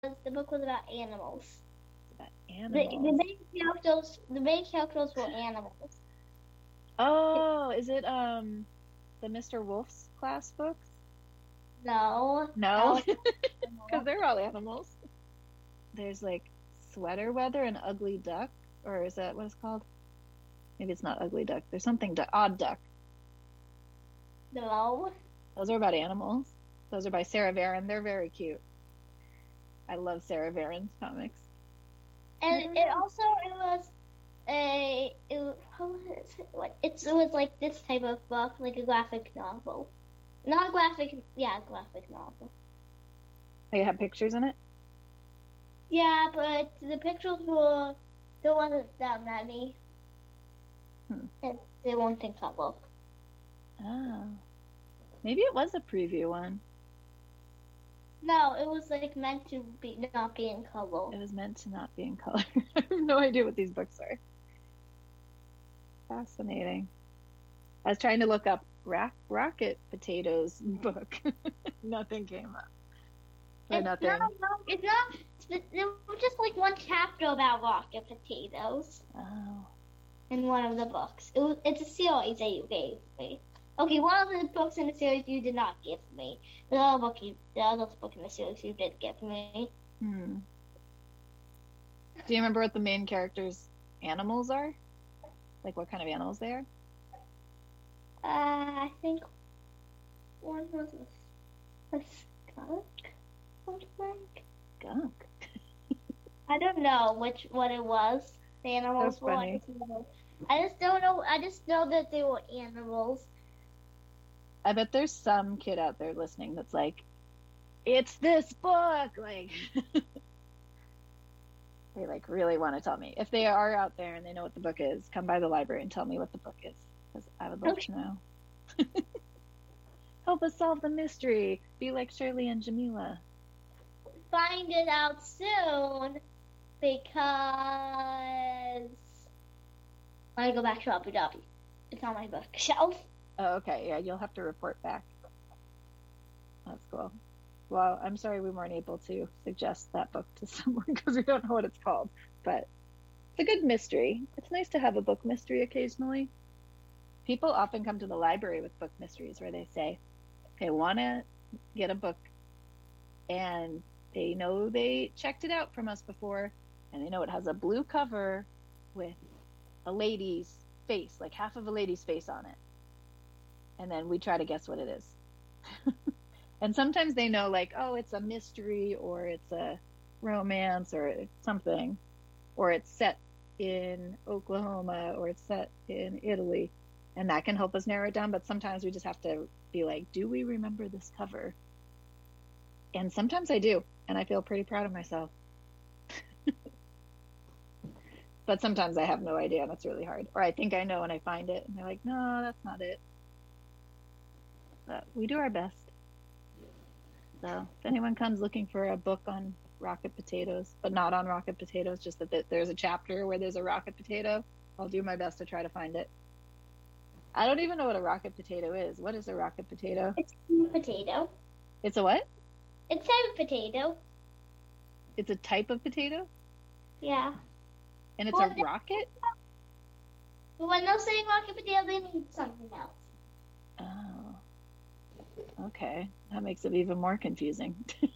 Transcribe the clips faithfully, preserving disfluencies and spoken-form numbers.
the book was about animals. About The, animals. the main characters, the main characters were animals. Oh, is it um the Mister Wolf's class books? No, No, that was because they're all animals. There's like Sweater Weather and Ugly Duck, or is that what it's called? Maybe it's not Ugly Duck. There's something du- Odd Duck. no. Those are about animals. Those are by Sarah Varon. They're very cute. I love Sarah Varon's comics. And it also it was a it was, how was it? Like it's it was like this type of book, like a graphic novel. Not graphic, yeah, graphic novel. They have pictures in it. Yeah, but the pictures were there wasn't that many. Hmm. And they weren't in color. Oh, maybe it was a preview one. No, it was like meant to be not be in color. It was meant to not be in color. I have no idea what these books are. Fascinating. I was trying to look up Rock, Rocket Potatoes book. Nothing came up. Or It's nothing. not, no, it's not. There was just like one chapter about rocket potatoes Oh. in one of the books. It was, it's a series that you gave me. Okay, one of the books in the series you did not give me. The other book, you, the other book in the series you did give me. Hmm. Do you remember what the main characters' animals are? Like what kind of animals they are? Uh, I think one was a, a skunk. Something. Skunk. I don't know which what it was. The animals That's were. I funny. just, know, I just don't know. I just know that they were animals. I bet there's some kid out there listening that's like, it's this book. Like, they like really want to tell me. If they are out there and they know what the book is, come by the library and tell me what the book is, because I would love Okay. to know. Help us solve the mystery. Be like Shirley and Jamila. Find it out soon because when I go back to Abu Dhabi, it's on my bookshelf. Oh, okay. Yeah, you'll have to report back. That's cool. Well, I'm sorry we weren't able to suggest that book to someone because we don't know what it's called. But it's a good mystery. It's nice to have a book mystery occasionally. People often come to the library with book mysteries where they say, they want to get a book and they know they checked it out from us before and they know it has a blue cover with a lady's face, like half of a lady's face on it. And then we try to guess what it is. And sometimes they know, like, oh, it's a mystery or it's a romance or it's something, or it's set in Oklahoma or it's set in Italy. And that can help us narrow it down. But sometimes we just have to be like, do we remember this cover? And sometimes I do. And I feel pretty proud of myself. But sometimes I have no idea and it's really hard. Or I think I know and I find it and they're like, no, that's not it. But we do our best. So if anyone comes looking for a book on rocket potatoes, but not on rocket potatoes, just that there's a chapter where there's a rocket potato, I'll do my best to try to find it. I don't even know what a rocket potato is. What is a rocket potato? It's a potato. It's a what? It's a potato. It's a type of potato? Yeah. And it's Well, a rocket? But when they're saying rocket potato, they mean something else. Oh. Okay. That makes it even more confusing.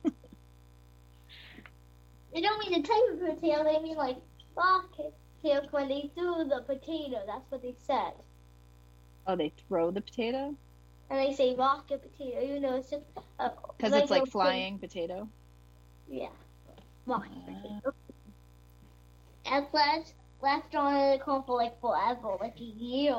They don't mean the type of potato, they mean like rocket potato when they threw the potato. That's what they said. Oh, they throw the potato? And they say rocket potato, you know, it's just a Because it's like regular flying potato? thing. Yeah. Rocket Uh, potato. And left, left on the corn for like forever, like a year.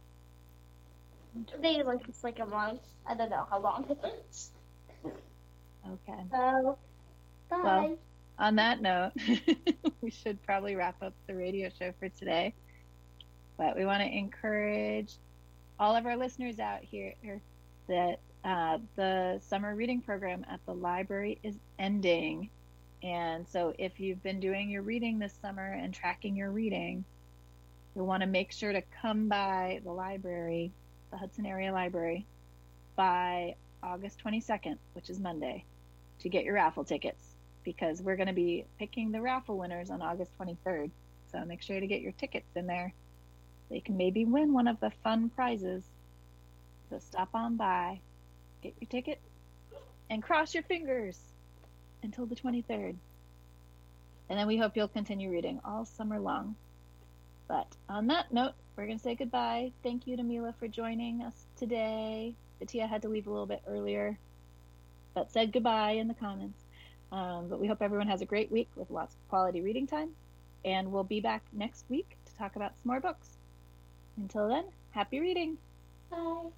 Maybe like it's like a month. I don't know how long it is. Okay. So, bye. Well, on that note, we should probably wrap up the radio show for today. But we want to encourage all of our listeners out here that uh, the summer reading program at the library is ending. And so if you've been doing your reading this summer and tracking your reading, you'll want to make sure to come by the library, the Hudson Area Library, by August twenty-second, which is Monday, to get your raffle tickets. because we're going to be picking the raffle winners on August twenty-third. So make sure to get your tickets in there so you can maybe win one of the fun prizes. So stop on by, get your ticket, and cross your fingers until the twenty-third. And then we hope you'll continue reading all summer long. But on that note, we're going to say goodbye. Thank you to Mila for joining us today. Batia had to leave a little bit earlier, but said goodbye in the comments. Um, but we hope everyone has a great week with lots of quality reading time. And we'll be back next week to talk about some more books. Until then, happy reading. Bye.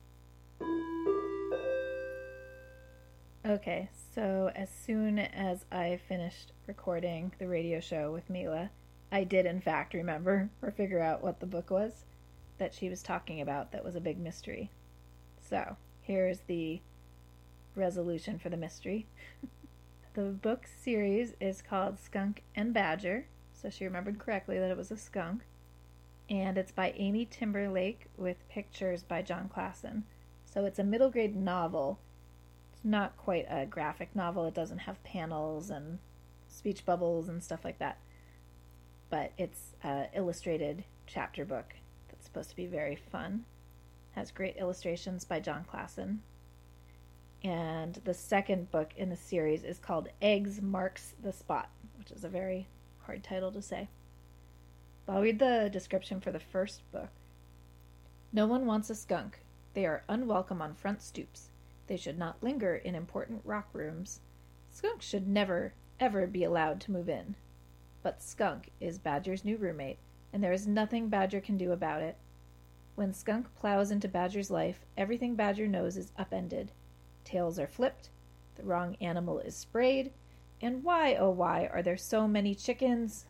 Okay, so as soon as I finished recording the radio show with Mila, I did in fact remember or figure out what the book was that she was talking about that was a big mystery. So, here's the resolution for the mystery. The book series is called Skunk and Badger, so she remembered correctly that it was a skunk. And it's by Amy Timberlake with pictures by John Klassen. So it's a middle grade novel. It's not quite a graphic novel. It doesn't have panels and speech bubbles and stuff like that. But it's an illustrated chapter book that's supposed to be very fun. It has great illustrations by John Klassen. And the second book in the series is called Eggs Marks the Spot, which is a very hard title to say. I'll read the description for the first book. No one wants a skunk. They are unwelcome on front stoops. They should not linger in important rock rooms. Skunk should never, ever be allowed to move in. But Skunk is Badger's new roommate, and there is nothing Badger can do about it. When Skunk plows into Badger's life, everything Badger knows is upended. Tails are flipped, the wrong animal is sprayed, and why, oh why, are there so many chickens?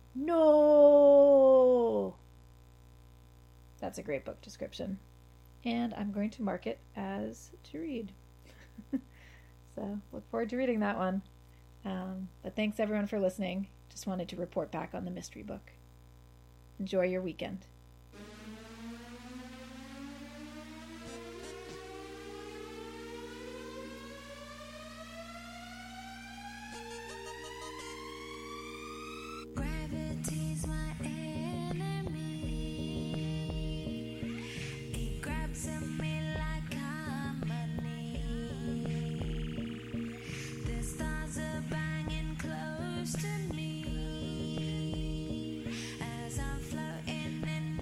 No! That's a great book description. And I'm going to mark it as to read. So look forward to reading that one. Um, but thanks everyone for listening. Just wanted to report back on the mystery book. Enjoy your weekend. Gravity's my enemy. It grabs at me like harmony. The stars are banging close to me as I'm floating in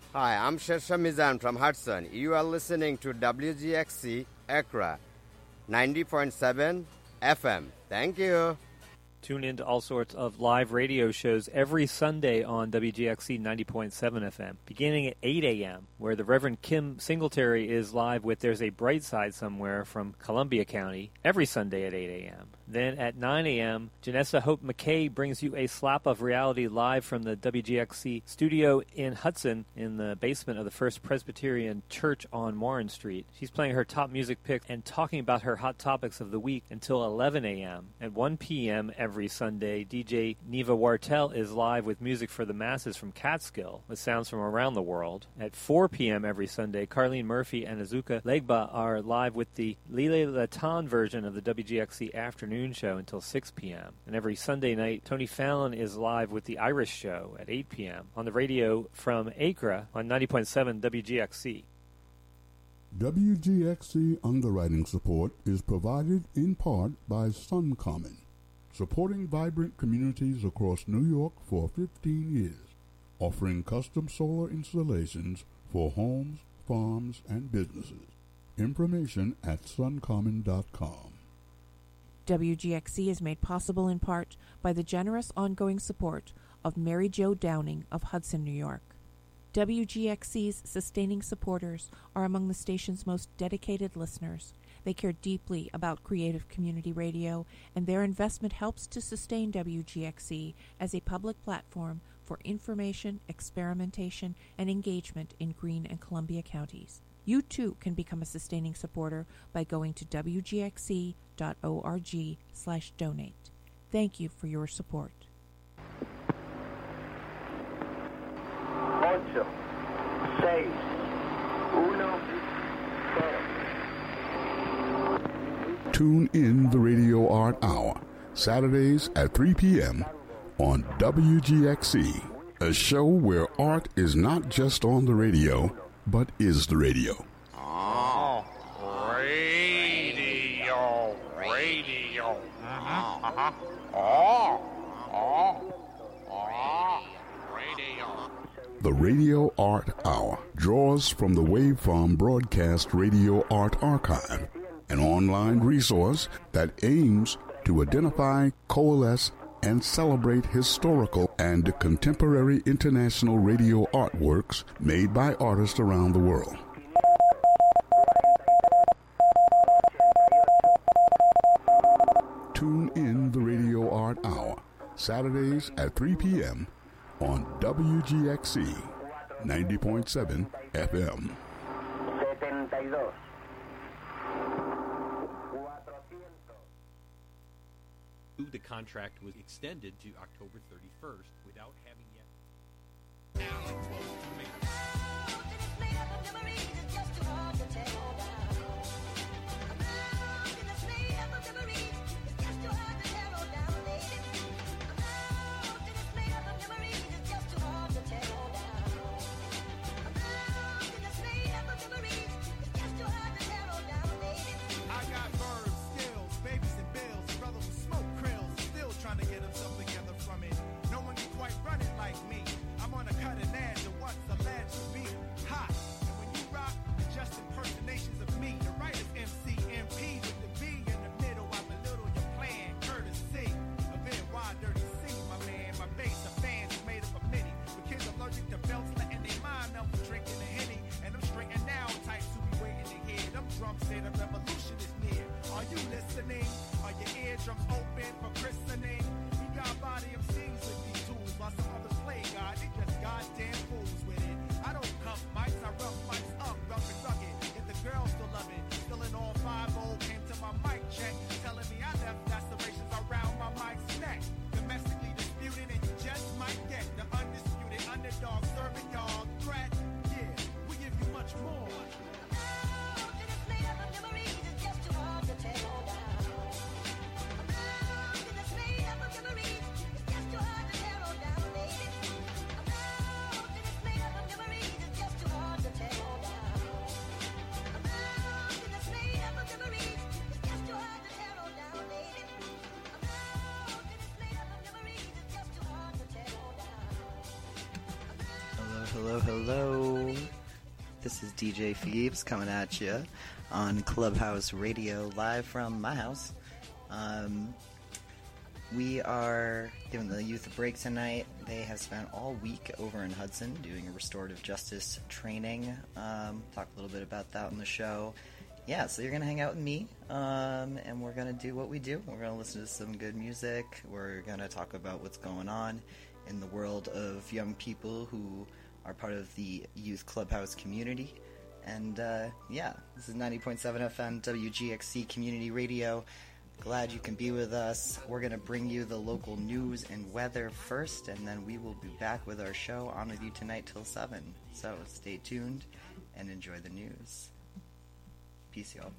Hi, I'm Shersha Mizan from Hudson. You are listening to W G X C Accra, ninety point seven F M. Thank you. Tune in to all sorts of live radio shows every Sunday on W G X C ninety point seven F M, beginning at eight a.m., where the Reverend Kim Singletary is live with There's a Bright Side Somewhere from Columbia County every Sunday at eight a.m. Then at nine a.m., Janessa Hope McKay brings you a slap of reality live from the W G X C studio in Hudson in the basement of the First Presbyterian Church on Warren Street. She's playing her top music picks and talking about her hot topics of the week until eleven a.m. At one p.m. every Sunday, D J Neva Wartel is live with music for the masses from Catskill with sounds from around the world. At four p.m. every Sunday, Carlene Murphy and Azuka Legba are live with the Lile Latan version of the W G X C afternoon show until six p.m. And every Sunday night, Tony Fallon is live with the Irish Show at eight p.m. on the radio from Accra on ninety point seven W G X C. W G X C underwriting support is provided in part by SunCommon, supporting vibrant communities across New York for fifteen years, offering custom solar installations for homes, farms, and businesses. Information at suncommon dot com. W G X C is made possible in part by the generous ongoing support of Mary Jo Downing of Hudson, New York. W G X C's sustaining supporters are among the station's most dedicated listeners. They care deeply about creative community radio, and their investment helps to sustain W G X C as a public platform for information, experimentation, and engagement in Greene and Columbia counties. You too can become a sustaining supporter by going to w g x c dot org slash donate. Thank you for your support. Ocho, seis, uno, cero. Tune in the Radio Art Hour, Saturdays at three p.m. on W G X C, a show where art is not just on the radio, but is the radio. Oh, radio, radio. Uh-huh, uh-huh. Oh, oh, oh, radio. The Radio Art Hour draws from the Waveform Broadcast Radio Art Archive, an online resource that aims to identify, coalesce, and celebrate historical and contemporary international radio artworks made by artists around the world. Tune in the Radio Art Hour, Saturdays at three p.m. on W G X C ninety point seven F M. The contract was extended to October thirty-first without having yet. Trying to get himself together from it. No one can quite run it like me. I'm on a cutting edge of what's the last hello, hello. This is D J Phoebes coming at you on Clubhouse Radio, live from my house. Um, we are giving the youth a break tonight. They have spent all week over in Hudson doing a restorative justice training. Um, talk a little bit about that on the show. Yeah, so you're going to hang out with me, um, and we're going to do what we do. We're going to listen to some good music. We're going to talk about what's going on in the world of young people who are part of the Youth Clubhouse community. And, uh, yeah, this is ninety point seven F M W G X C Community Radio. Glad you can be with us. We're going to bring you the local news and weather first, and then we will be back with our show on with you tonight till seven. So stay tuned and enjoy the news. Peace, y'all.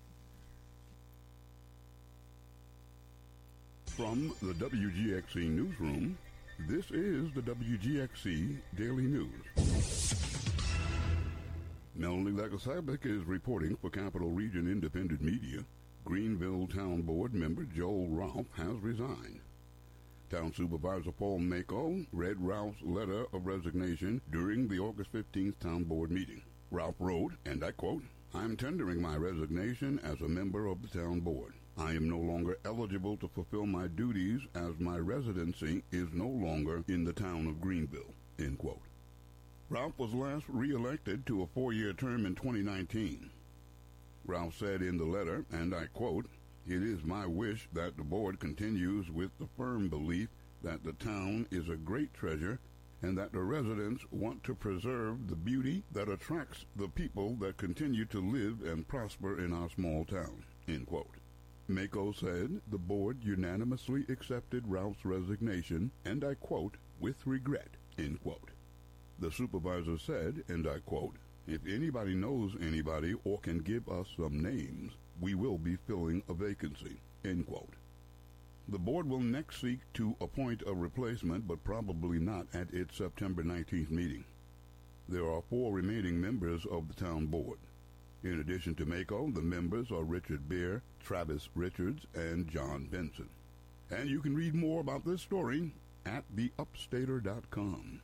From the W G X C Newsroom, this is the W G X C Daily News. Melanie Legasabic is reporting for Capital Region Independent Media. Greenville Town Board member Joel Ralph has resigned. Town Supervisor Paul Mako read Ralph's letter of resignation during the August fifteenth Town Board meeting. Ralph wrote, and I quote, "I am tendering my resignation as a member of the Town Board. I am no longer eligible to fulfill my duties as my residency is no longer in the town of Greenville," end quote. Ralph was last re-elected to a four-year term in twenty nineteen. Ralph said in the letter, and I quote, "It is my wish that the board continues with the firm belief that the town is a great treasure and that the residents want to preserve the beauty that attracts the people that continue to live and prosper in our small town," end quote. Mako said the board unanimously accepted Ralph's resignation, and I quote, "with regret," end quote. The supervisor said, and I quote, "If anybody knows anybody or can give us some names, we will be filling a vacancy," end quote. The board will next seek to appoint a replacement, but probably not at its September nineteenth meeting. There are four remaining members of the town board. In addition to Mako, the members are Richard Beer, Travis Richards, and John Benson. And you can read more about this story at the upstater dot com.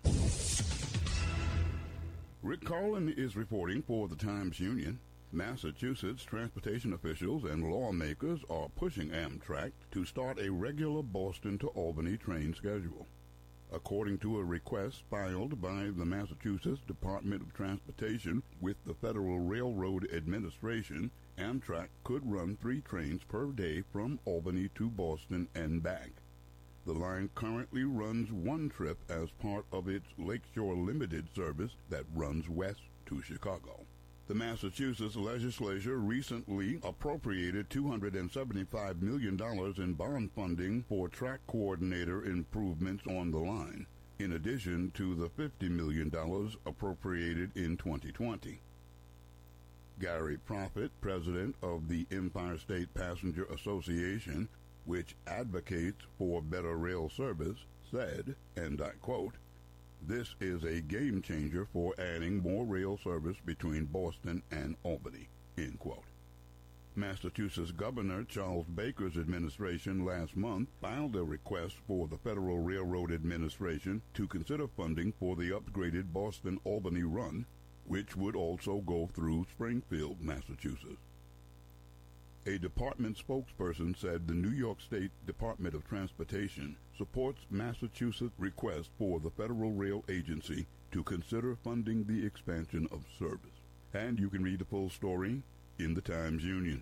Rick Carlin is reporting for the Times-Union. Massachusetts transportation officials and lawmakers are pushing Amtrak to start a regular Boston to Albany train schedule. According to a request filed by the Massachusetts Department of Transportation with the Federal Railroad Administration, Amtrak could run three trains per day from Albany to Boston and back. The line currently runs one trip as part of its Lakeshore Limited service that runs west to Chicago. The Massachusetts legislature recently appropriated two hundred seventy-five million dollars in bond funding for track coordinator improvements on the line, in addition to the fifty million dollars appropriated in twenty twenty. Gary Proffitt, president of the Empire State Passenger Association, which advocates for better rail service, said, and I quote, "This is a game changer for adding more rail service between Boston and Albany," end quote. Massachusetts Governor Charles Baker's administration last month filed a request for the Federal Railroad Administration to consider funding for the upgraded Boston-Albany run, which would also go through Springfield, Massachusetts. A department spokesperson said the New York State Department of Transportation supports Massachusetts' request for the Federal Rail Agency to consider funding the expansion of service. And you can read the full story in the Times-Union.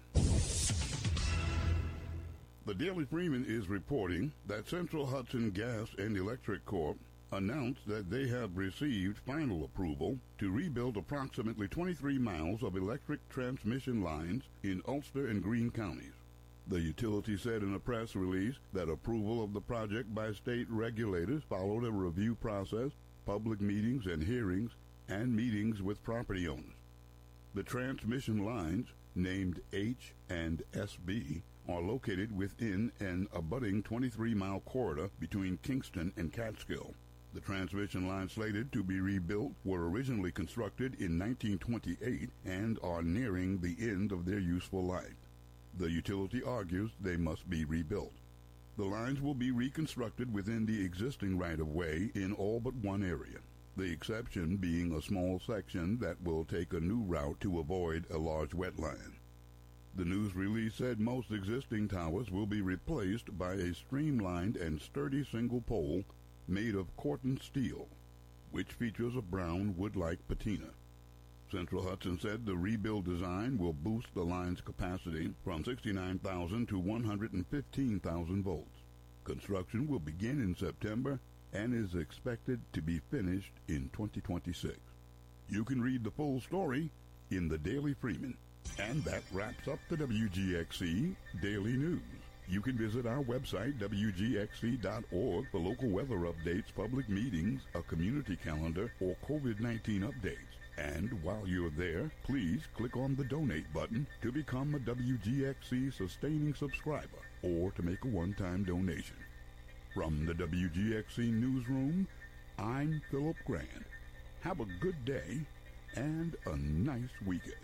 The Daily Freeman is reporting that Central Hudson Gas and Electric Corp announced that they have received final approval to rebuild approximately twenty-three miles of electric transmission lines in Ulster and Greene counties. The utility said in a press release that approval of the project by state regulators followed a review process, public meetings and hearings, and meetings with property owners. The transmission lines, named H and S B, are located within an abutting twenty-three mile corridor between Kingston and Catskill. The transmission lines slated to be rebuilt were originally constructed in nineteen twenty-eight and are nearing the end of their useful life. The utility argues they must be rebuilt. The lines will be reconstructed within the existing right-of-way in all but one area. the exception being a small section that will take a new route to avoid a large wetland. The news release said most existing towers will be replaced by a streamlined and sturdy single pole made of Corten steel, which features a brown wood-like patina. Central Hudson said the rebuild design will boost the line's capacity from sixty-nine thousand to one hundred fifteen thousand volts. Construction will begin in September and is expected to be finished in twenty twenty-six. You can read the full story in the Daily Freeman. And that wraps up the W G X C Daily News. You can visit our website, W G X C dot org, for local weather updates, public meetings, a community calendar, or COVID nineteen updates. And while you're there, please click on the donate button to become a W G X C sustaining subscriber or to make a one-time donation. From the W G X C Newsroom, I'm Philip Grant. Have a good day and a nice weekend.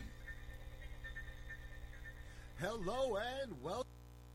Hello and welcome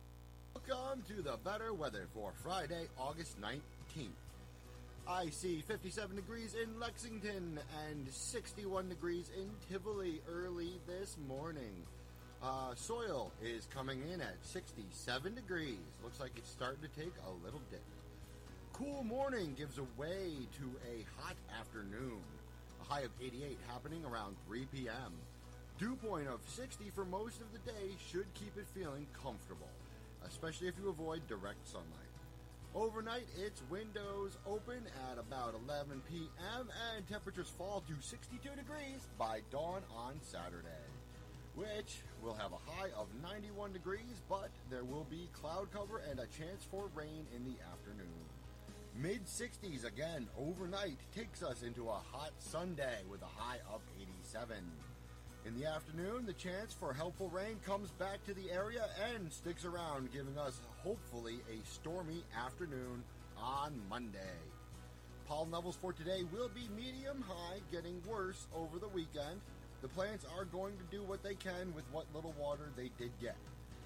to the better weather for Friday, August nineteenth. I see fifty-seven degrees in Lexington and sixty-one degrees in Tivoli early this morning. Uh, soil is coming in at sixty-seven degrees. Looks like it's starting to take a little dip. Cool morning gives way to a hot afternoon. A high of eighty-eight happening around three p.m. Dew point of sixty for most of the day should keep it feeling comfortable, especially if you avoid direct sunlight. Overnight, it's windows open at about eleven p.m. and temperatures fall to sixty-two degrees by dawn on Saturday, which will have a high of ninety-one degrees, but there will be cloud cover and a chance for rain in the afternoon. mid sixties again overnight takes us into a hot Sunday with a high of eighty-seven. In the afternoon, the chance for helpful rain comes back to the area and sticks around, giving us hopefully a stormy afternoon on Monday. Pollen levels for today will be medium high, getting worse over the weekend. The plants are going to do what they can with what little water they did get.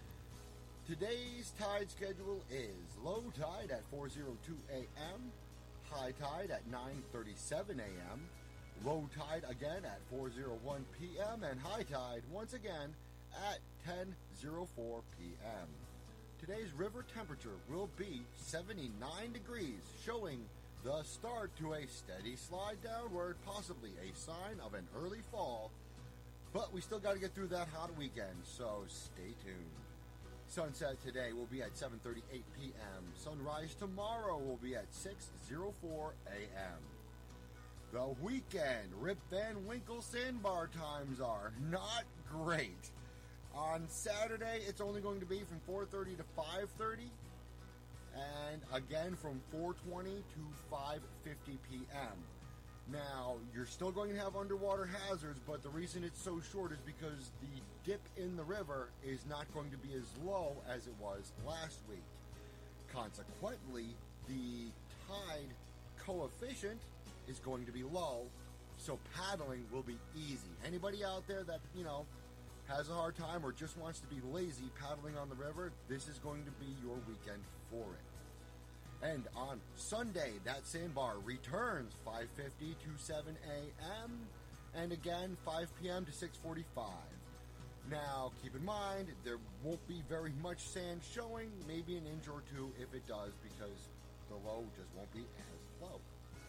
Today's tide schedule is low tide at four oh two a.m., high tide at nine thirty-seven a.m., low tide again at four oh one p.m. and high tide once again at ten oh four p.m. Today's river temperature will be seventy-nine degrees, showing the start to a steady slide downward, possibly a sign of an early fall. But we still got to get through that hot weekend, so stay tuned. Sunset today will be at seven thirty-eight p.m. Sunrise tomorrow will be at six oh four a.m. The weekend, Rip Van Winkle sandbar times are not great. On Saturday, it's only going to be from four thirty to five thirty, and again from four twenty to five fifty p.m. Now, you're still going to have underwater hazards, but the reason it's so short is because the dip in the river is not going to be as low as it was last week. Consequently, the tide coefficient is going to be low, so paddling will be easy. Anybody out there that, you know, has a hard time or just wants to be lazy paddling on the river, this is going to be your weekend for it. And on Sunday, that sandbar returns five fifty to seven a.m. and again five p.m. to six forty-five. Now, keep in mind, there won't be very much sand showing, maybe an inch or two if it does, because the low just won't be as low.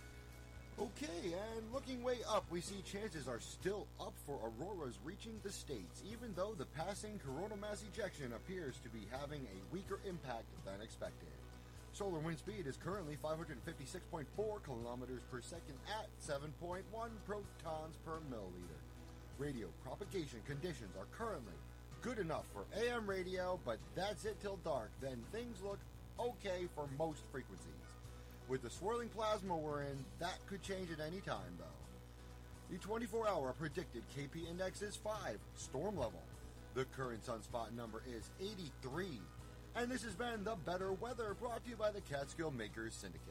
Okay, and looking way up, we see chances are still up for auroras reaching the States, even though the passing coronal mass ejection appears to be having a weaker impact than expected. Solar wind speed is currently five hundred fifty-six point four kilometers per second at seven point one protons per milliliter. Radio propagation conditions are currently good enough for A M radio, but that's it till dark. Then things look okay for most frequencies. With the swirling plasma we're in, that could change at any time, though. The twenty-four hour predicted K P index is five, storm level. The current sunspot number is eighty-three. And this has been The Better Weather, brought to you by the Catskill Makers Syndicate.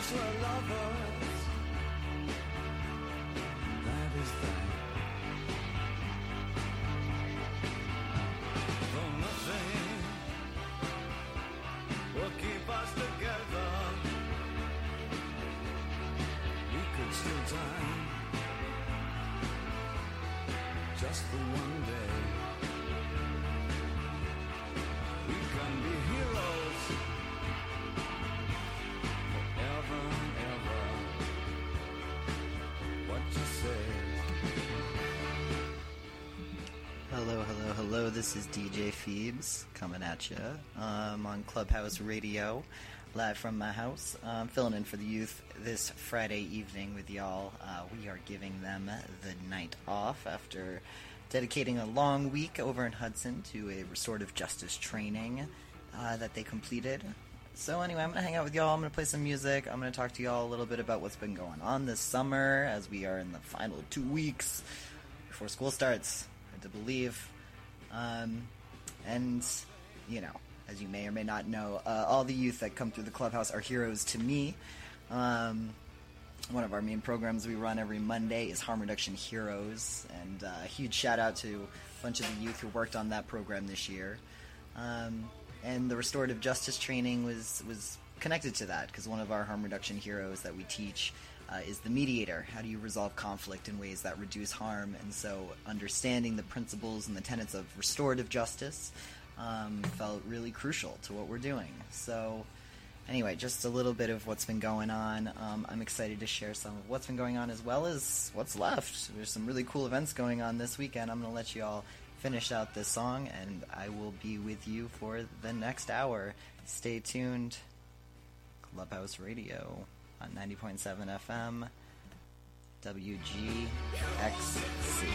us were lovers. That is that. Though nothing will keep us together, we could still die just for one day. We can be heroes forever and ever. What you say? Hello, hello, hello. This is D J Phoebes coming at you um, on Clubhouse Radio, live from my house. I'm filling in for the youth this Friday evening with y'all. Uh, we are giving them the night off after dedicating a long week over in Hudson to a restorative justice training uh, that they completed. So anyway, I'm going to hang out with y'all. I'm going to play some music. I'm going to talk to y'all a little bit about what's been going on this summer as we are in the final two weeks before school starts, hard to believe. Um, and, you know, as you may or may not know, uh, all the youth that come through the clubhouse are heroes to me. Um, one of our main programs we run every Monday is Harm Reduction Heroes, and uh, a huge shout out to a bunch of the youth who worked on that program this year. Um, and the restorative justice training was, was connected to that, because one of our harm reduction heroes that we teach uh, is the mediator. How do you resolve conflict in ways that reduce harm? And so understanding the principles and the tenets of restorative justice um, felt really crucial to what we're doing. So anyway, just a little bit of what's been going on. Um, I'm excited to share some of what's been going on as well as what's left. There's some really cool events going on this weekend. I'm going to let you all finish out this song, and I will be with you for the next hour. Stay tuned. Clubhouse Radio on ninety point seven F M, W G X C.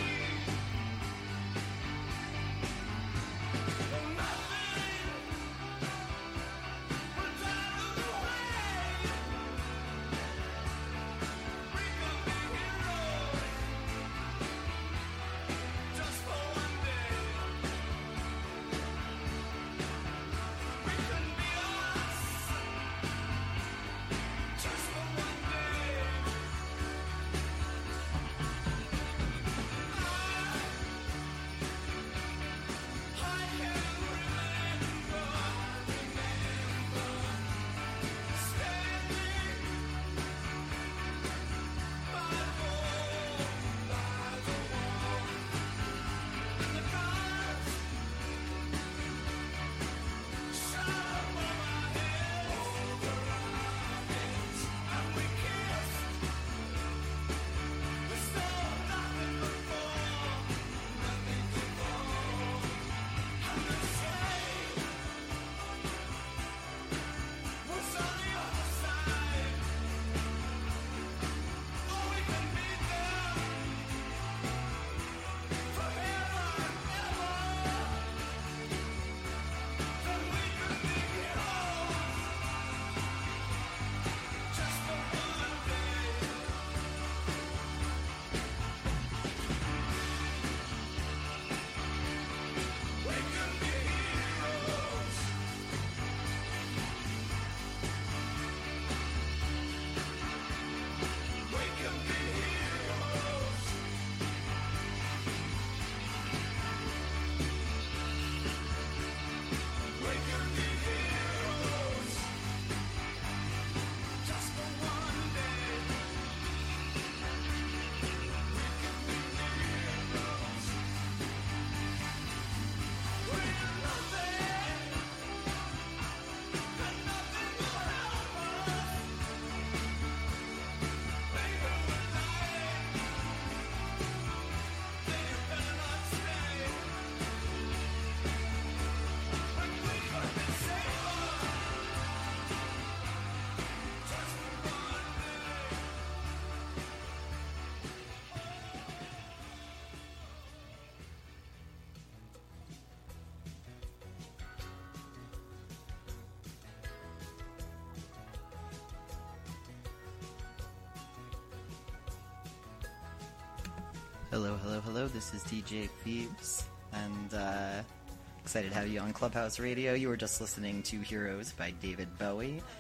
Hello, hello, hello. This is D J Phoebes, and uh, excited to have you on Clubhouse Radio. You were just listening to Heroes by David Bowie,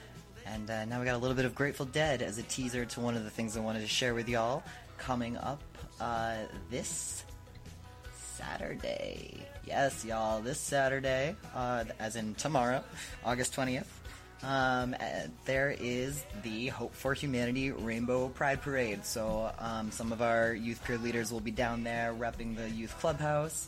And uh, now we got a little bit of Grateful Dead as a teaser to one of the things I wanted to share with y'all coming up uh, this Saturday. Yes, y'all, this Saturday, uh, as in tomorrow, August twentieth, um, uh, there is the Hope for Humanity Rainbow Pride Parade. So um, some of our youth peer leaders will be down there repping the Youth Clubhouse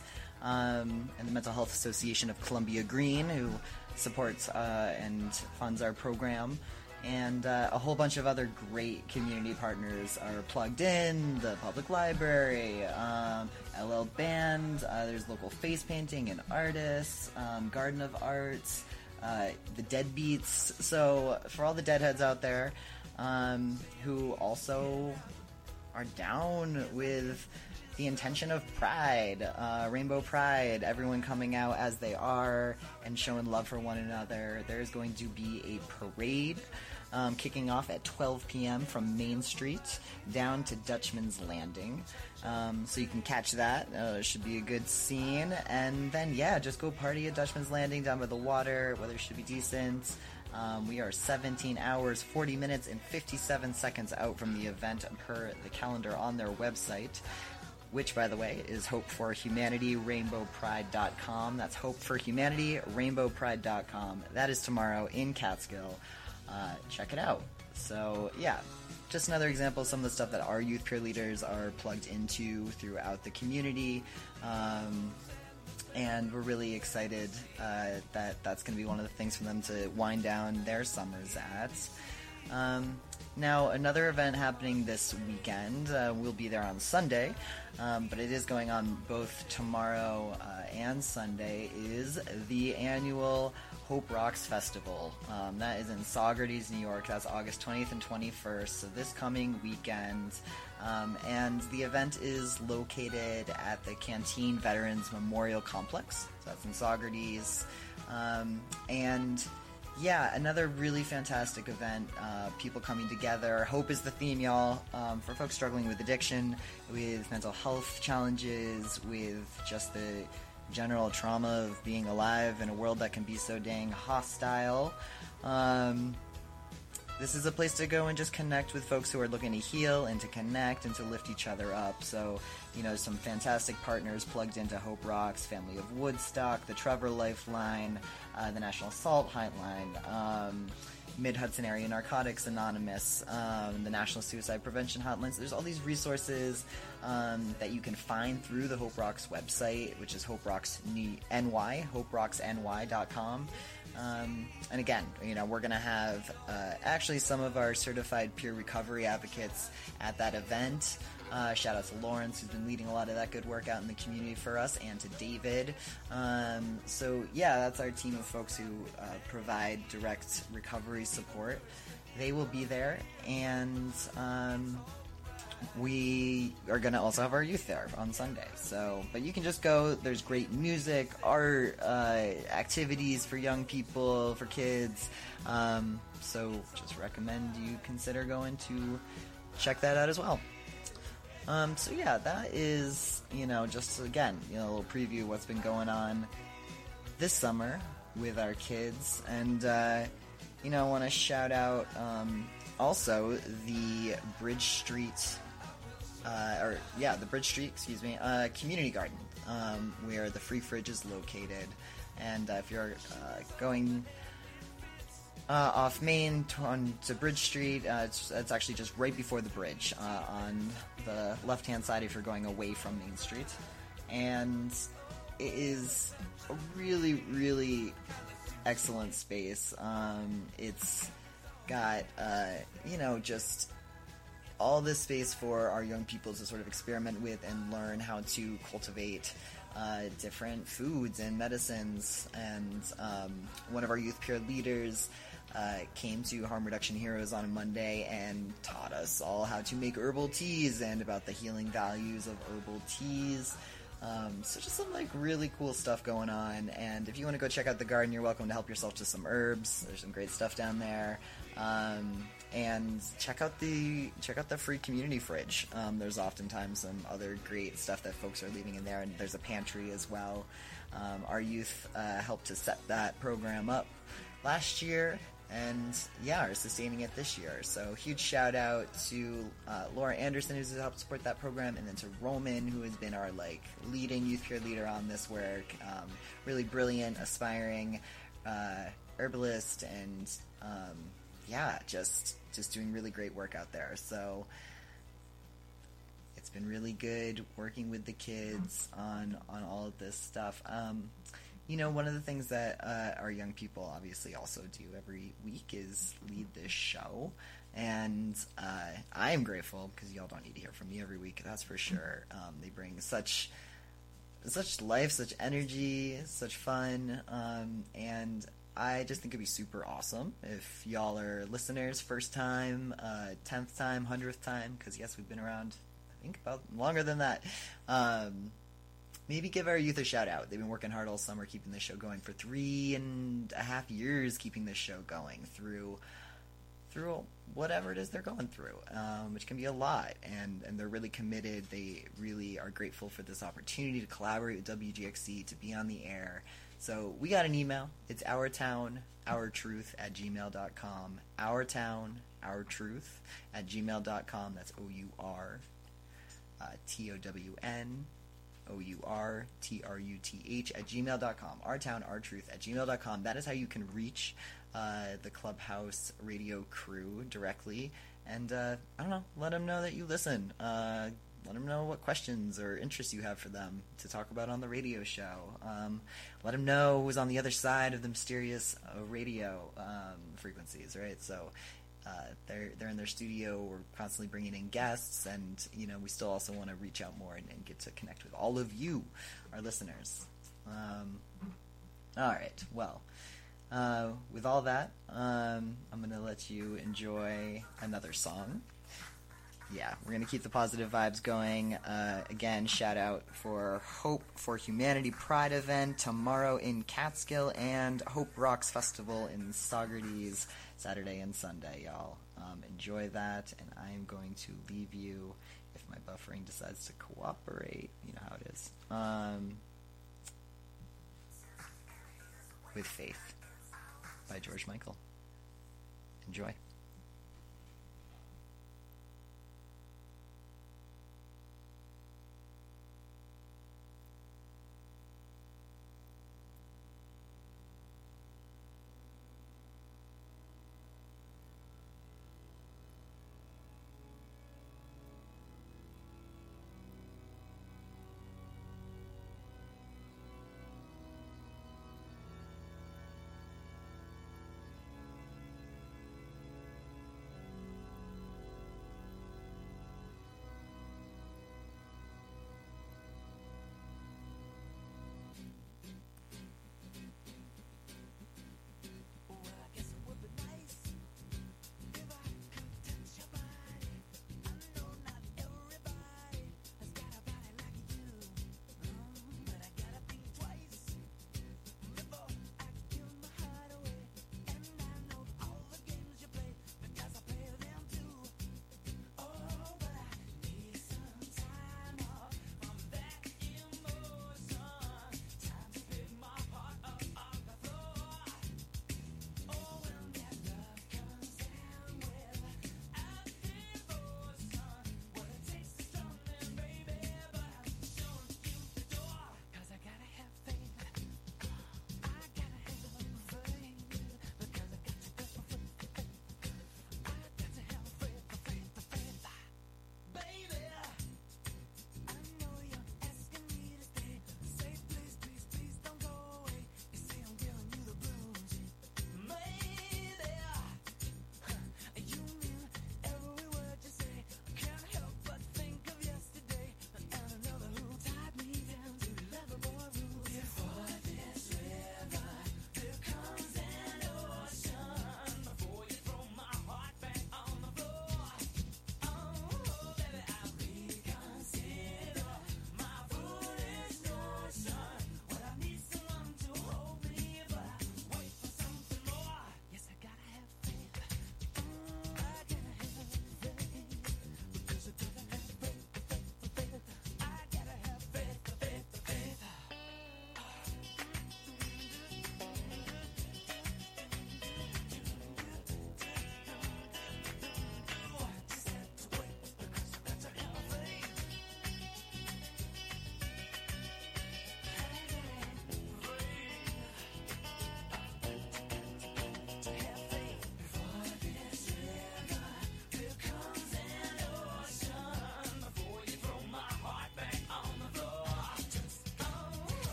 um, and the Mental Health Association of Columbia Green, who supports uh, and funds our program. And uh, a whole bunch of other great community partners are plugged in. The Public Library, um, L L Band, uh, there's local face painting and artists, um, Garden of Arts, uh, the Deadbeats. So for all the deadheads out there um, who also are down with the intention of Pride, uh, Rainbow Pride, everyone coming out as they are and showing love for one another, there's going to be a parade Um, kicking off at twelve p.m. from Main Street down to Dutchman's Landing. Um, so you can catch that. Uh, it should be a good scene. And then, yeah, just go party at Dutchman's Landing down by the water. Weather should be decent. Um, we are seventeen hours, forty minutes, and fifty-seven seconds out from the event per the calendar on their website, which, by the way, is Hope for Humanity Rainbow Pride dot com. That's Hope for Humanity Rainbow Pride dot com. That is tomorrow in Catskill. Uh, check it out. So, yeah, just another example of some of the stuff that our youth peer leaders are plugged into throughout the community. Um, and we're really excited uh, that that's going to be one of the things for them to wind down their summers at. Um, now, another event happening this weekend, uh, we'll be there on Sunday, um, but it is going on both tomorrow uh, and Sunday, is the annual Hope Rocks Festival. Um, that is in Saugerties, New York. That's August twentieth and twenty-first, so this coming weekend. Um, and the event is located at the Canteen Veterans Memorial Complex. So that's in Saugerties. Um, and yeah, another really fantastic event. Uh, people coming together. Hope is the theme, y'all. Um, for folks struggling with addiction, with mental health challenges, with just the general trauma of being alive in a world that can be so dang hostile. Um, this is a place to go and just connect with folks who are looking to heal and to connect and to lift each other up. So, you know, some fantastic partners plugged into Hope Rocks, Family of Woodstock, the Trevor Lifeline, uh, the National Assault Hotline, um, Mid-Hudson Area Narcotics Anonymous, um, the National Suicide Prevention Hotlines. There's all these resources um, that you can find through the Hope Rocks website, which is Hope Rocks N Y, Hope Rocks N Y dot com. Um, and again, you know, we're going to have uh, actually some of our certified peer recovery advocates at that event. Uh, shout out to Lawrence, who's been leading a lot of that good work out in the community for us, and to David. Um, so, yeah, that's our team of folks who uh, provide direct recovery support. They will be there, and um, we are going to also have our youth there on Sunday. So, but you can just go. There's great music, art, uh, activities for young people, for kids. Um, so, just recommend you consider going to check that out as well. Um, so yeah, that is, you know, just again, you know, a little preview of what's been going on this summer with our kids. And, uh, you know, I want to shout out, um, also the Bridge Street, uh, or yeah, the Bridge Street, excuse me, uh, community garden, um, where the Free Fridge is located. And uh, if you're, uh, going Uh, off Main to, on, to Bridge Street. Uh, it's, it's actually just right before the bridge uh, on the left-hand side if you're going away from Main Street. And it is a really, really excellent space. Um, it's got, uh, you know, just all this space for our young people to sort of experiment with and learn how to cultivate uh, different foods and medicines. And um, one of our youth peer leaders Uh, came to Harm Reduction Heroes on a Monday and taught us all how to make herbal teas and about the healing values of herbal teas. Um, so just some like really cool stuff going on. And if you want to go check out the garden, you're welcome to help yourself to some herbs. There's some great stuff down there. Um, and check out the check out the free community fridge. Um, there's oftentimes some other great stuff that folks are leaving in there, and there's a pantry as well. Um, our youth uh, helped to set that program up. last year, and yeah, are sustaining it this year. So huge shout out to uh, Laura Anderson, who's helped support that program, and then to Roman, who has been our like leading youth peer leader on this work. Um, really brilliant, aspiring uh, herbalist, and um, yeah, just just doing really great work out there. So it's been really good working with the kids on on all of this stuff. Um, you know, one of the things that uh, our young people obviously also do every week is lead this show, and uh, I am grateful because y'all don't need to hear from me every week. That's for sure. Um, they bring such such life, such energy, such fun, um, and I just think it'd be super awesome if y'all are listeners, first time, uh, tenth time, hundredth time, because yes, we've been around, I think, about longer than that. Um, maybe give our youth a shout out. They've been working hard all summer, keeping this show going for three and a half years, keeping this show going through through whatever it is they're going through, um, which can be a lot, and, and they're really committed. They really are grateful for this opportunity to collaborate with W G X C, to be on the air. So we got an email. It's ourtownourtruth at gmail dot com. Ourtownourtruth at gmail dot com. That's O U R uh, T O W N O U R T R U T H at gmail dot com. Ourtownourtruth at gmail dot com. That is how you can reach uh, the Clubhouse radio crew directly. And, uh, I don't know, let them know that you listen. Uh, let them know what questions or interests you have for them to talk about on the radio show. Um, let them know who's on the other side of the mysterious uh, radio um, frequencies, right? So uh, they're they're in their studio. We're constantly bringing in guests, and you know we still also want to reach out more and, and get to connect with all of you, our listeners. Um, all right, well, uh, with all that, um, I'm going to let you enjoy another song. Yeah, we're going to keep the positive vibes going. Uh, again, shout out for Hope for Humanity Pride event tomorrow in Catskill, and Hope Rocks Festival in Saugerties Saturday and Sunday, y'all. Um, enjoy that, and I am going to leave you, if my buffering decides to cooperate, you know how it is, um, with Faith by George Michael. Enjoy.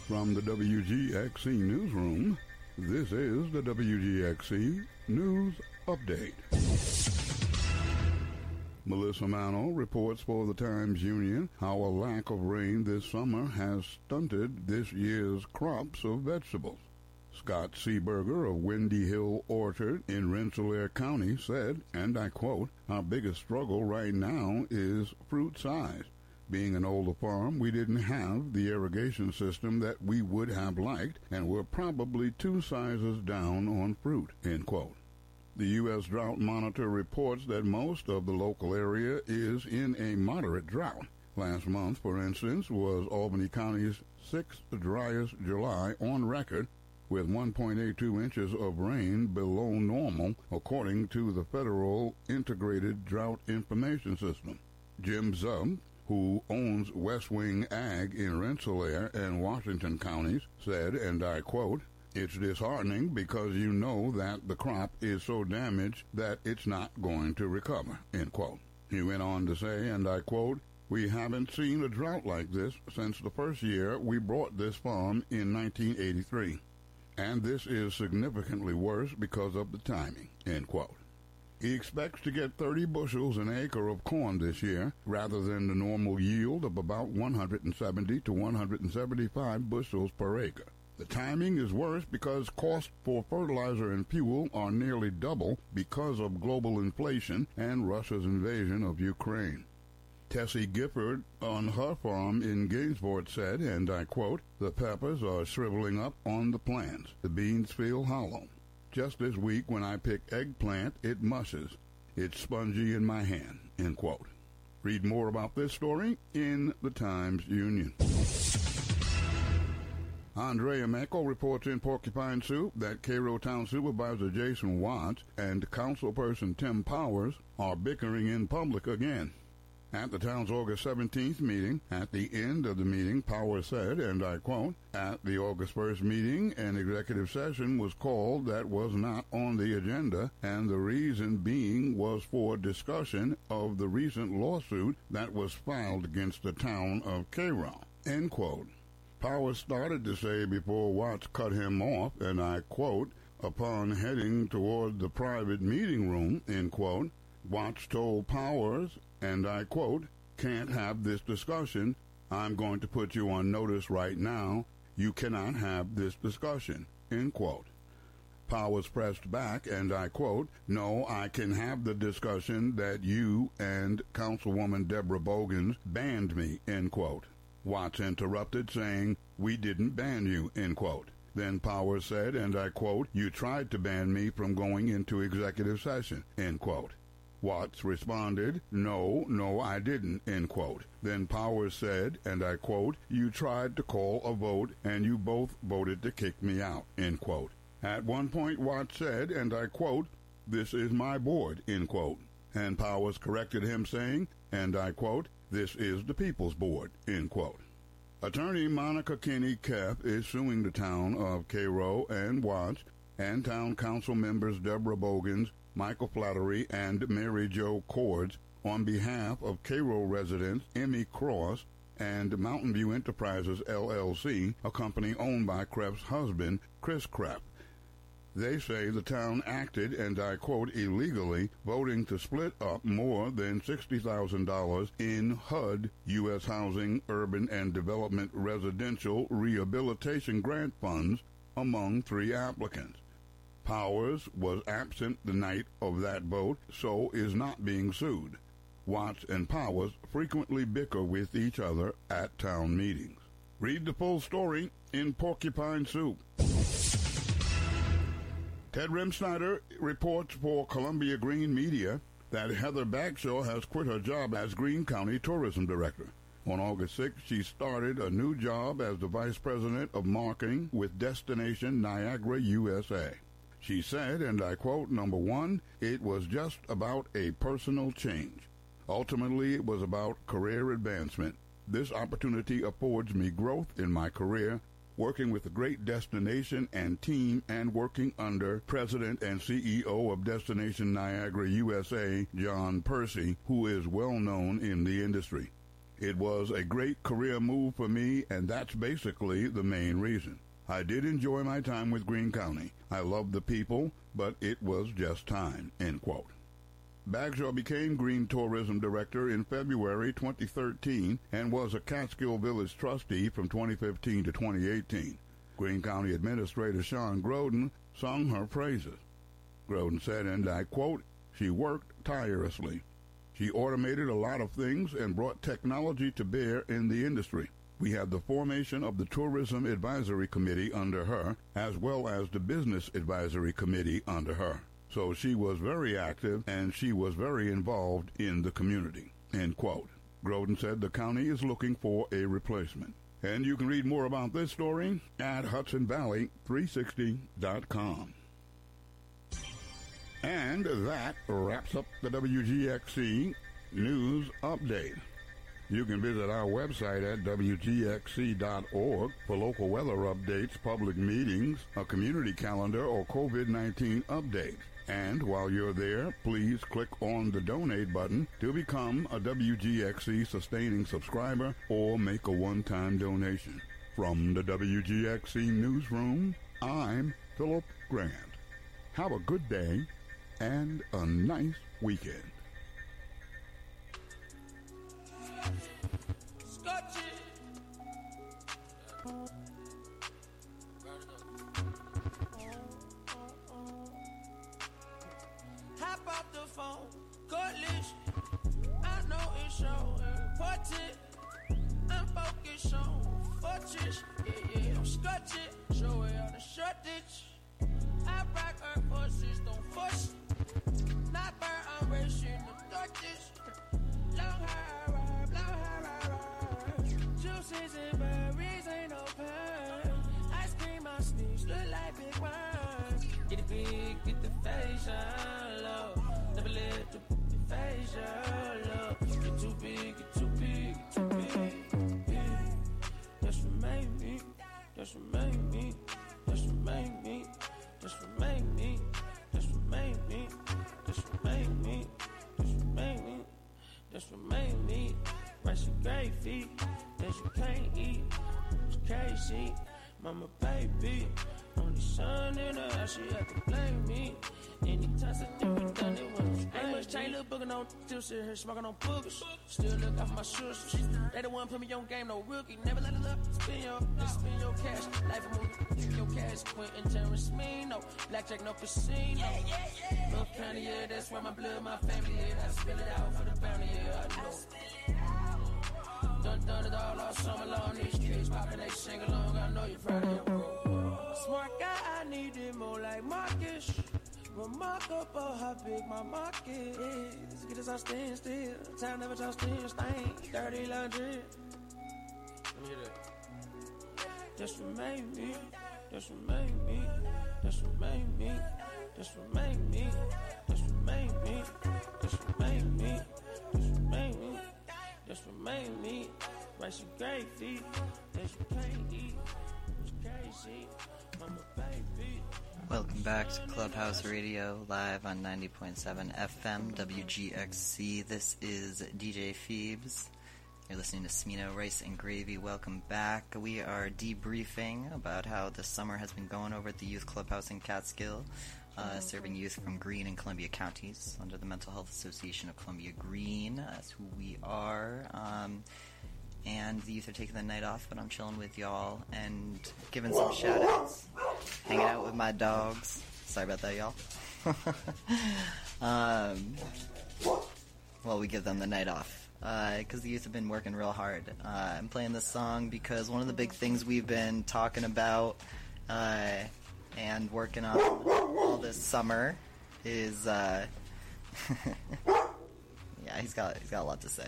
From the W G X C Newsroom, this is the W G X C News Update. Melissa Mano reports for the Times-Union how a lack of rain this summer has stunted this year's crops of vegetables. Scott Seeberger of Windy Hill Orchard in Rensselaer County said, and I quote, "Our biggest struggle right now is fruit size. Being an older farm, we didn't have the irrigation system that we would have liked, and we're probably two sizes down on fruit," end quote. The U S Drought Monitor reports that most of the local area is in a moderate drought. Last month, for instance, was Albany County's sixth driest July on record, with one point eight two inches of rain below normal, according to the Federal Integrated Drought Information System. Jim Zub, who owns West Wing Ag in Rensselaer and Washington counties, said, and I quote, "It's disheartening because you know that the crop is so damaged that it's not going to recover," end quote. He went on to say, and I quote, "We haven't seen a drought like this since the first year we bought this farm in nineteen eighty-three. And this is significantly worse because of the timing," end quote. He expects to get thirty bushels an acre of corn this year, rather than the normal yield of about one hundred seventy to one hundred seventy-five bushels per acre. The timing is worse because costs for fertilizer and fuel are nearly double because of global inflation and Russia's invasion of Ukraine. Tessie Gifford on her farm in Gainsport said, and I quote, "The peppers are shriveling up on the plants. The beans feel hollow. Just this week when I pick eggplant, it mushes. It's spongy in my hand," end quote. Read more about this story in the Times-Union. Andrea Meckel reports in Porcupine Soup that Cairo Town Supervisor Jason Watts and Councilperson Tim Powers are bickering in public again. At the town's August seventeenth meeting, at the end of the meeting, Powers said, and I quote, "At the August first meeting, an executive session was called that was not on the agenda, and the reason being was for discussion of the recent lawsuit that was filed against the town of Cairo," end quote. Powers started to say before Watts cut him off, and I quote, "Upon heading toward the private meeting room," end quote, Watts told Powers, and I quote, "Can't have this discussion. I'm going to put you on notice right now. You cannot have this discussion," end quote. Powers pressed back, and I quote, "No, I can have the discussion that you and Councilwoman Deborah Bogans banned me," end quote. Watts interrupted, saying, "We didn't ban you," end quote. Then Powers said, and I quote, "You tried to ban me from going into executive session," end quote. Watts responded, "No, no, I didn't," end quote. Then Powers said, and I quote, "You tried to call a vote, and you both voted to kick me out," end quote. At one point, Watts said, and I quote, "This is my board," end quote. And Powers corrected him, saying, and I quote, "This is the People's Board," end quote. Attorney Monica Kinney Keff is suing the town of Cairo and Watts and town council members Deborah Bogans, Michael Flattery, and Mary Jo Cords on behalf of Cairo residents Emmy Cross and Mountain View Enterprises, L L C, a company owned by Kreff's husband, Chris Kreff. They say the town acted, and I quote, "illegally, voting to split up more than sixty thousand dollars in H U D, U S Housing, Urban and Development Residential Rehabilitation Grant Funds, among three applicants. Powers was absent the night of that vote, so is not being sued. Watts and Powers frequently bicker with each other at town meetings." Read the full story in Porcupine Soup. Ted Remsnyder reports for Columbia Green Media that Heather Bagshaw has quit her job as Greene County Tourism Director. On August sixth, she started a new job as the Vice President of Marketing with Destination Niagara, U S A. She said, and I quote, "Number one, it was just about a personal change. Ultimately, it was about career advancement. This opportunity affords me growth in my career, working with a great destination and team and working under President and C E O of Destination Niagara, U S A, John Percy, who is well known in the industry. It was a great career move for me, and that's basically the main reason. I did enjoy my time with Greene County. I loved the people, but it was just time, end quote. Bagshaw became Greene Tourism Director in February twenty thirteen and was a Catskill Village trustee from twenty fifteen to twenty eighteen. Greene County Administrator Sean Groden sung her praises. Groden said, and I quote, "She worked tirelessly. She automated a lot of things and brought technology to bear in the industry. We had the formation of the Tourism Advisory Committee under her, as well as the Business Advisory Committee under her. So she was very active, and she was very involved in the community," end quote. Groden said the county is looking for a replacement. And you can read more about this story at Hudson Valley three sixty dot com. And that wraps up the W G X C News Update. You can visit our website at W G X C dot org for local weather updates, public meetings, a community calendar, or COVID nineteen updates. And while you're there, please click on the donate button to become a W G X C sustaining subscriber or make a one-time donation. From the W G X C Newsroom, I'm Philip Grant. Have a good day and a nice weekend. Hop off the phone, cordless. I know it's so important. I'm focused on fortress. Yeah, yeah, I'm scotching. Show it on the shortage. I rock our forces, don't force. Not burn, I'm racing the torches. Long hair, long hair, juices and berries ain't no pain. Ice cream, my sneaks look like big wine. Get it big, get the facial low. Never let the facial low. Get too big, get too big, get too big. big. That's what made me, that's what made me, that's what made me, that's what made me, that's what made me, that's what made me, that's what made me, that's what made me. Rice and gravy, that you can't eat. It's crazy, mama baby. Only son in her house, she had to blame me. Anytime I do it, done it once. Ain't much chain, little booger, no still sit here smoking on boogers. Still look out for my sisters. They the one put me on game, no rookie. Never let it up, spin your, spin your cash. Life a movie, spin your cash. Quentin Terrence, me, no. Blackjack, no casino. North County, yeah, that's where my blood, my family, yeah. I spill it out for the bounty, yeah, I know. Done done it all all summer long. These kids poppin', they sing along. I know you're proud of your bro. Smart guy, I need it more like Marcus. Remarkable how big my market is. Get us all stand still. Time never just stand stain. Dirty laundry. Let me hear that. That's what made me. That's what made me. That's what made me. That's what made me. That's what made me. That's what made me. That's what made me. That's what made me. Rice and gravy. That you can't eat. It's crazy. Mama baby. Welcome back to Clubhouse Radio, live on ninety point seven F M, W G X C. This is D J Phoebes. You're listening to Smino, Rice and Gravy. Welcome back. We are debriefing about how the summer has been going over at the Youth Clubhouse in Catskill, uh, serving youth from Greene and Columbia counties under the Mental Health Association of Columbia Greene. That's who we are. Um, and the youth are taking the night off, but I'm chilling with y'all and giving some shout-outs. Hanging out with my dogs. Sorry about that, y'all. um, well, we give them the night off because uh, the youth have been working real hard. Uh, I'm playing this song because one of the big things we've been talking about uh, and working on all this summer is... Uh, yeah, he's got he's got a lot to say.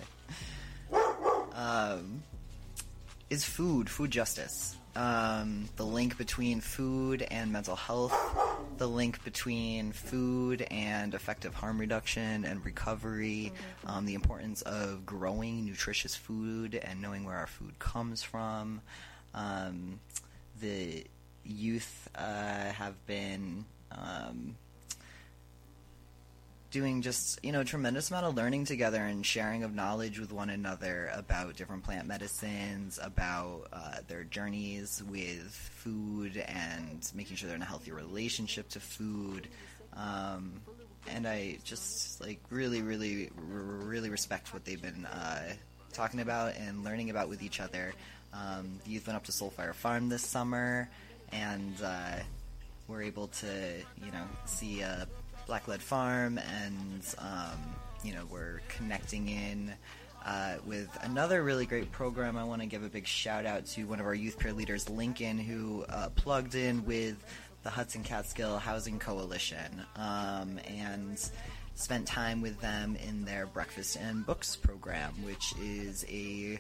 Um, is food, food justice. Um, the link between food and mental health, the link between food and effective harm reduction and recovery, um, the importance of growing nutritious food and knowing where our food comes from. Um, the youth uh, have been um, doing just, you know, a tremendous amount of learning together and sharing of knowledge with one another about different plant medicines, about uh, their journeys with food and making sure they're in a healthy relationship to food. Um, and I just, like, really, really, r- really respect what they've been uh, talking about and learning about with each other. Um, the youth went up to Soulfire Farm this summer, and uh, were able to, you know, see a Black Lead Farm, and um, you know, we're connecting in uh, with another really great program. I want to give a big shout out to one of our youth peer leaders, Lincoln, who uh, plugged in with the Hudson Catskill Housing Coalition um, and spent time with them in their Breakfast and Books program, which is a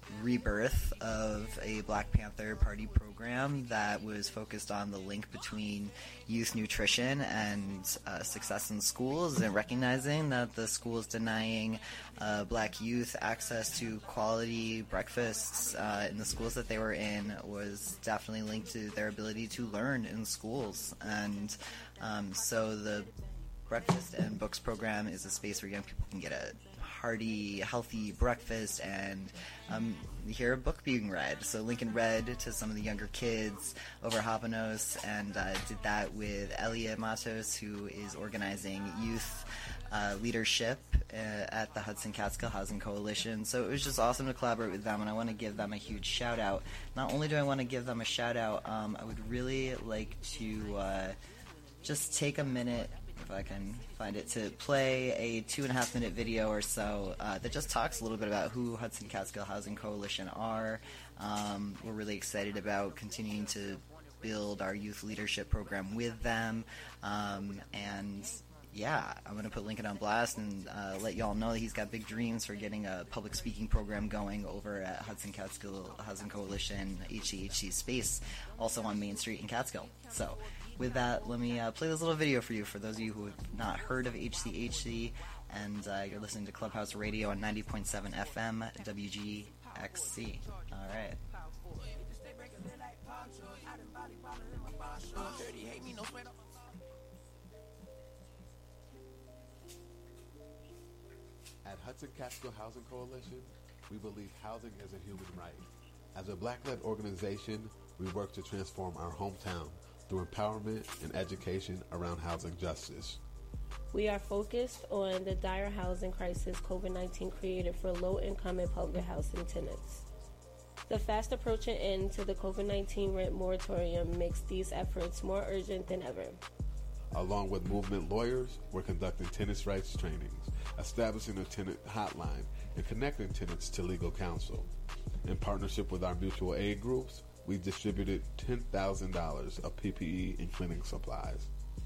rebirth of a Black Panther Party program that was focused on the link between youth nutrition and uh, success in schools, and recognizing that the schools denying uh, black youth access to quality breakfasts uh, in the schools that they were in was definitely linked to their ability to learn in schools. And um, so the Breakfast and Books program is a space where young people can get a hearty, healthy breakfast and um, hear a book being read. So Lincoln read to some of the younger kids over Hapanos, and uh, did that with Elia Matos, who is organizing youth uh, leadership uh, at the Hudson Catskill Housing Coalition. So it was just awesome to collaborate with them, and I want to give them a huge shout out. Not only do I want to give them a shout out, um, I would really like to uh, just take a minute, if I can find it, to play a two and a half minute video or so uh, that just talks a little bit about who Hudson Catskill Housing Coalition are. Um, we're really excited about continuing to build our youth leadership program with them. Um, and yeah, I'm going to put Lincoln on blast and uh, let y'all know that he's got big dreams for getting a public speaking program going over at Hudson Catskill Housing Coalition H C H C space, also on Main Street in Catskill. So with that, let me uh, play this little video for you, for those of you who have not heard of H C H C, and uh, you're listening to Clubhouse Radio on ninety point seven F M, W G X C. All right. At Hudson Catskill Housing Coalition, we believe housing is a human right. As a Black-led organization, we work to transform our hometown through empowerment and education around housing justice. We are focused on the dire housing crisis COVID nineteen created for low-income and public housing tenants. The fast approaching end to the COVID nineteen rent moratorium makes these efforts more urgent than ever. Along with movement lawyers, we're conducting tenants' rights trainings, establishing a tenant hotline, and connecting tenants to legal counsel. In partnership with our mutual aid groups, we distributed ten thousand dollars of P P E and cleaning supplies.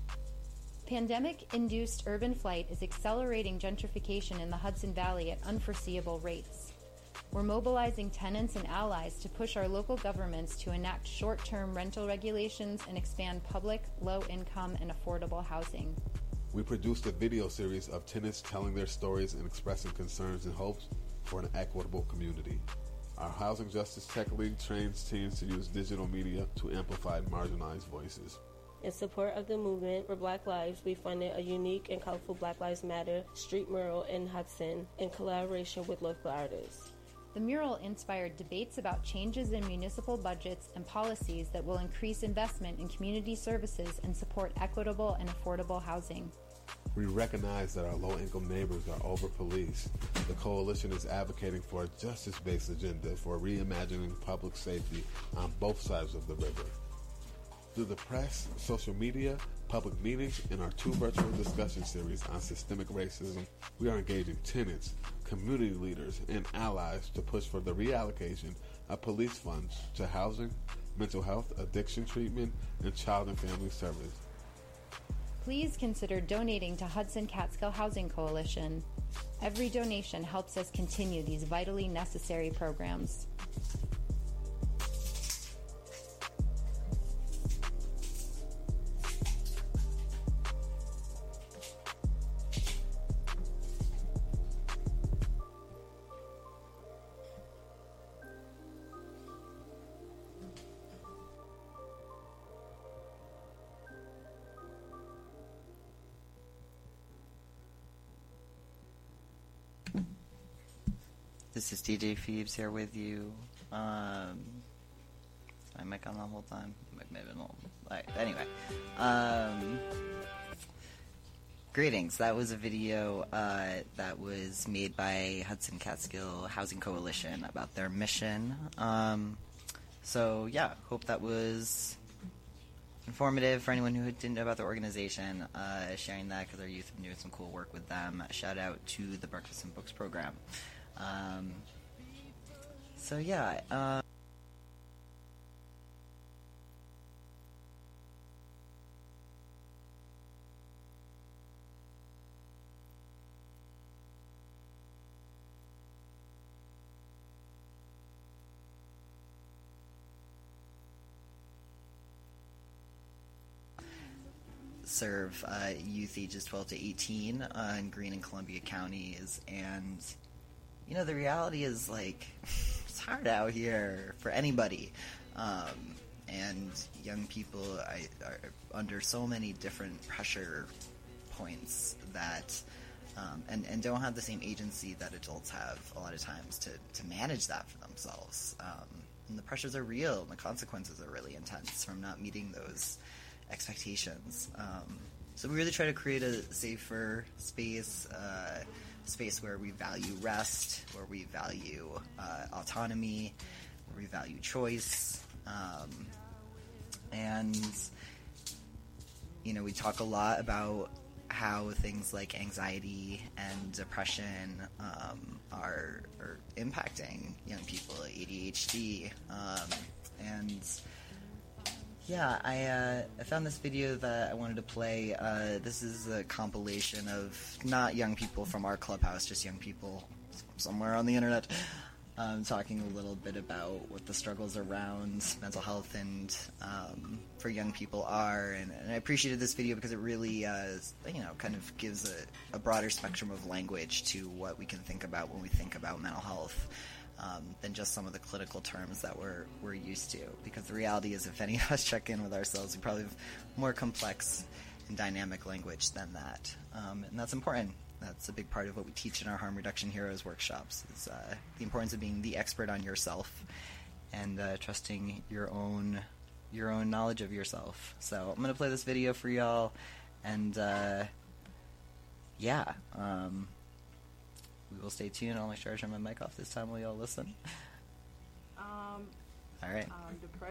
Pandemic-induced urban flight is accelerating gentrification in the Hudson Valley at unforeseeable rates. We're mobilizing tenants and allies to push our local governments to enact short-term rental regulations and expand public, low-income, and affordable housing. We produced a video series of tenants telling their stories and expressing concerns and hopes for an equitable community. Our Housing Justice Tech League trains teens to use digital media to amplify marginalized voices. In support of the movement for Black Lives, we funded a unique and colorful Black Lives Matter street mural in Hudson in collaboration with local artists. The mural inspired debates about changes in municipal budgets and policies that will increase investment in community services and support equitable and affordable housing. We recognize that our low-income neighbors are over-policed. The coalition is advocating for a justice-based agenda for reimagining public safety on both sides of the river. Through the press, social media, public meetings, and our two virtual discussion series on systemic racism, we are engaging tenants, community leaders, and allies to push for the reallocation of police funds to housing, mental health, addiction treatment, and child and family service. Please consider donating to Hudson Catskill Housing Coalition. Every donation helps us continue these vitally necessary programs. This is D J Phoebes here with you. Um, is my mic on the whole time? Mic maybe not. Right, anyway, um, greetings. That was a video uh, that was made by Hudson Catskill Housing Coalition about their mission. Um, so yeah, hope that was informative for anyone who didn't know about the organization. Uh, sharing that because our youth have been doing some cool work with them. Shout out to the Breakfast and Books program. Um, so yeah. Uh, serve uh, youth ages twelve to eighteen uh, in Greene and Columbia counties, and you know the reality is like it's hard out here for anybody, um, and young people I, are under so many different pressure points that um, and and don't have the same agency that adults have a lot of times to to manage that for themselves. Um, and the pressures are real, and the consequences are really intense from not meeting those expectations. Um, so we really try to create a safer space, uh, space where we value rest, where we value uh, autonomy, where we value choice, um, and you know we talk a lot about how things like anxiety and depression um, are, are impacting young people, A D H D, um, and Yeah, I uh, I found this video that I wanted to play. Uh, this is a compilation of not young people from our clubhouse, just young people somewhere on the internet, um, talking a little bit about what the struggles around mental health and um, for young people are. And, and I appreciated this video because it really, uh, you know, kind of gives a, a broader spectrum of language to what we can think about when we think about mental health. Um, than just some of the clinical terms that we're we're used to. Because the reality is, if any of us check in with ourselves, we probably have more complex and dynamic language than that, um, and that's important. That's a big part of what we teach in our Harm Reduction Heroes workshops: is uh, the importance of being the expert on yourself and uh, trusting your own your own knowledge of yourself. So I'm gonna play this video for y'all, and uh, yeah. Um, We will stay tuned. I'll make sure I turn my mic off this time while y'all listen. Um, All right. um, depression